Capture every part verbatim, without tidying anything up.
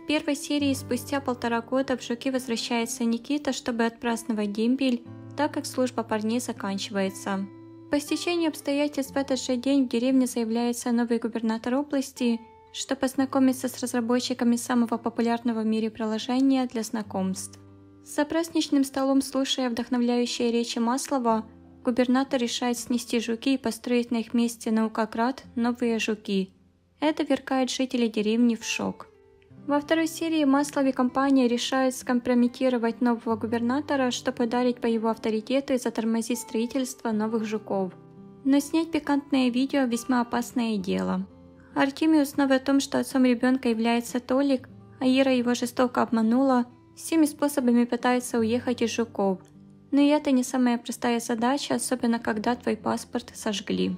первой серии спустя полтора года в Жуки возвращается Никита, чтобы отпраздновать дембель, так как служба парней заканчивается. По стечению обстоятельств в этот же день в деревне заявляется новый губернатор области, чтобы познакомиться с разработчиками самого популярного в мире приложения для знакомств. За праздничным столом, слушая вдохновляющие речи Маслова, губернатор решает снести Жуки и построить на их месте наукоград новые Жуки. Это ввергает жителей деревни в шок. Во второй серии Маслов и компания решают скомпрометировать нового губернатора, чтобы ударить по его авторитету и затормозить строительство новых Жуков. Но снять пикантное видео – весьма опасное дело. Артемий, узнав о том, что отцом ребенка является Толик, а Ира его жестоко обманула, всеми способами пытается уехать из Жуков. Но и это не самая простая задача, особенно когда твой паспорт сожгли.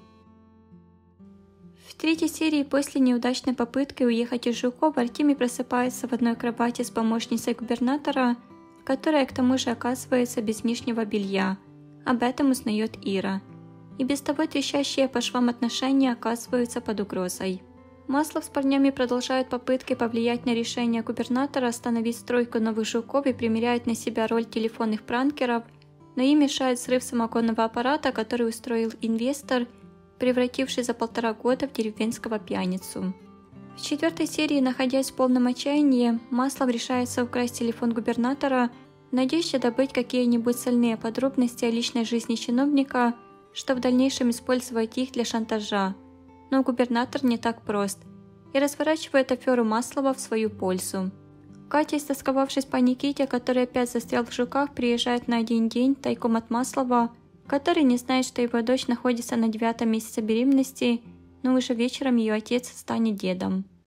В третьей серии после неудачной попытки уехать из Жуков Артемий просыпается в одной кровати с помощницей губернатора, которая к тому же оказывается без нижнего белья. Об этом узнает Ира. И без того трещащие по швам отношения оказываются под угрозой. Маслов с парнями продолжают попытки повлиять на решение губернатора остановить стройку новых Жуков и примеряют на себя роль телефонных пранкеров, но им мешает срыв самогонного аппарата, который устроил инвестор, превративший за полтора года в деревенского пьяницу. В четвертой серии, находясь в полном отчаянии, Маслов решается украсть телефон губернатора в надежде добыть какие-нибудь сольные подробности о личной жизни чиновника, чтобы в дальнейшем использовать их для шантажа. Но губернатор не так прост и разворачивает аферу Маслова в свою пользу. Катя, истосковавшись по Никите, который опять застрял в Жуках, приезжает на один день тайком от Маслова, который не знает, что его дочь находится на девятом месяце беременности, но уже вечером ее отец станет дедом.